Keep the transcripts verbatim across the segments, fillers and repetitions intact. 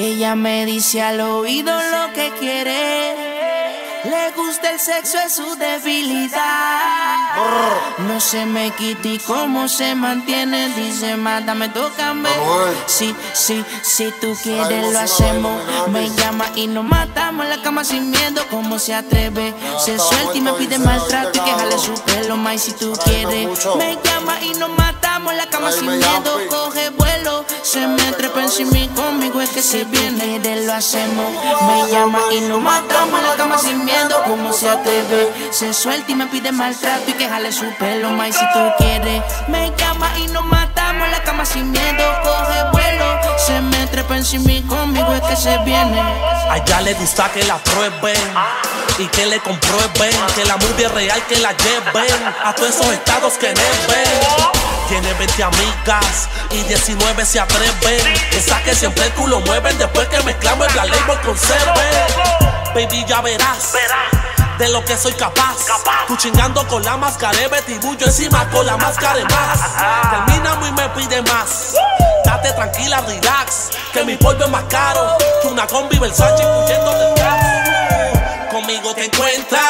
Ella me dice al oído lo que quiere. Le gusta el sexo, es su debilidad. No se me quita y cómo se mantiene. Dice, mátame, tócame. Sí, sí, si tú quieres lo hacemos. Me llama y nos matamos en la cama sin miedo. Cómo se atreve, se suelta y me pide maltrato y que jale su pelo, más si tú quieres. Me llama y nos matamos en la cama sin miedo. Coge vuelo, se me trepa encima y conmigo es que si viene de lo hacemos. Me llama y nos matamos en la cama sin miedo. Como se atreve, se suelta y me pide maltrato y que jale su pelo, más si tú quieres. Me llama y nos matamos en la cama sin miedo. Coge vuelo, se me trepa encima y conmigo es que se viene. A ella le gusta que la prueben y que le comprueben que la movie es real, que la lleven a todos esos estados que neven. Tiene veinte amigas y diecinueve se atreven. Esa que siempre tú lo mueven después que mezclamos el Black Label con Cerve. Baby, ya verás de lo que soy capaz. Tú chingando con la máscara de Betty, yo encima con la máscara de más. Terminamos y me pide más. Date tranquila, relax, que mi polvo es más caro que una combi Versace incluyendo del carro. Conmigo te encuentras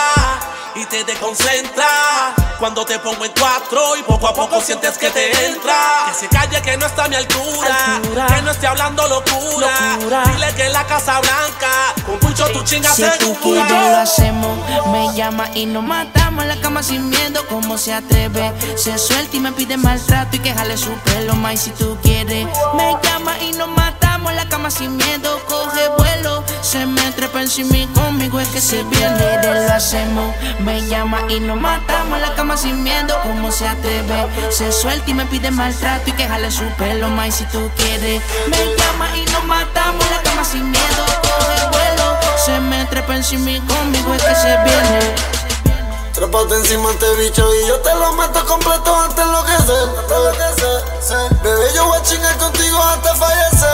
y te desconcentra cuando te pongo en cuatro y poco a poco sientes que te entra. Que se calle, que no está a mi altura, altura. Que no esté hablando locura, locura. Dile que en la Casa Blanca con Pucho tu chinga si segura. Si tú quieres lo hacemos. Me llama y nos matamos en la cama sin miedo. Cómo se atreve, se suelta y me pide maltrato y que jale su pelo, más si tú quieres. Me llama y nos matamos en la cama sin miedo. Coge vuelo, se me trepa encima y conmigo es que si viene de lo hacemos. Me llama y nos matamos en la cama sin miedo. Cómo se atreve, se suelta y me pide maltrato y que jale su pelo, más si tú quieres. Me llama y nos matamos en la cama sin miedo. Coge vuelo, se me trepa encima y conmigo es que se viene. Trépate encima de este bicho y yo te lo meto completo antes de enloquecer. Hasta enloquecer. Bebé, yo voy a chingar contigo hasta fallecer.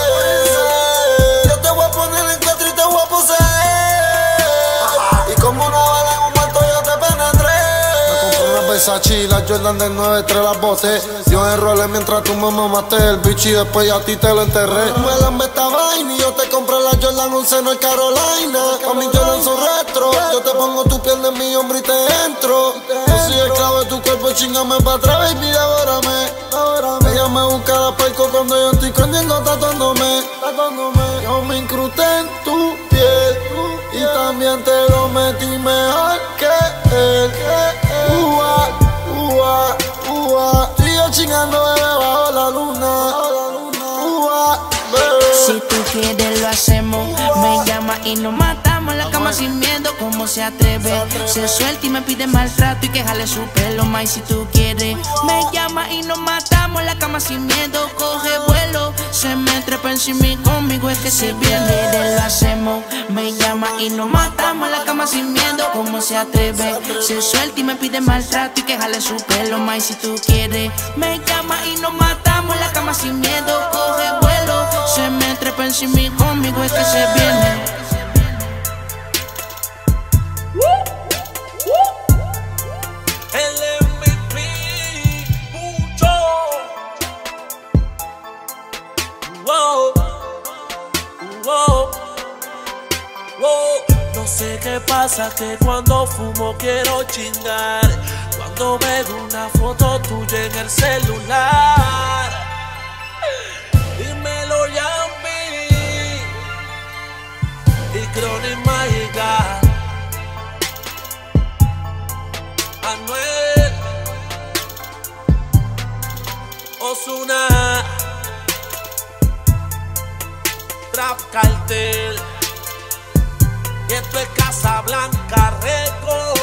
Yo te voy a poner en cuatro y te voy a poseer. Y como una bala en un muerto yo te penetré. Me compré una Versace y la Jordan del nueve tres las boté. Yo enrolé mientras tú me mamaste el bicho y después a ti te lo enterré. Me lambé esta vaina y yo te compré la Jordan once North Carolina. A mí Jordan son retro. Yo te pongo tu piel en mi hombro y te entro. Yo soy esclavo de tu cuerpo, chingame pa' atrás, baby, devórame. Ella me busca la palco cuando yo estoy escondiendo, tatuándome. Yo me incrusté en tu piel y también te lo metí mejor que él. Ua, ua, ua. Estoy yo chingando bebé bajo la luna. Ua, bebé. Si tú quieres lo hacemos. Me llama y nos matamos en la cama sin miedo. Cómo se atreve, se suelta y me pide maltrato y que jale su pelo, más si tú quieres. Me llama y nos matamos en la cama sin miedo. Coge vuelo, se me trepa encima y conmigo es que si viene de lo hacemos. Me llama y nos matamos en la cama sin miedo. Cómo se atreve, se suelta y me pide maltrato y que jale su pelo, más si tú quieres. Me llama y nos matamos en la cama sin miedo. Coge vuelo, se me trepa encima y conmigo es que se viene. El M V P, Pucho. Wow, wow, wow. No sé qué pasa que cuando fumo quiero chingar. Cuando veo una foto tuya en el celular. Dímelo, Yambi y Chronic Mágica. Anuel, Ozuna, Trap Cartel, y esto es Casa Blanca Records.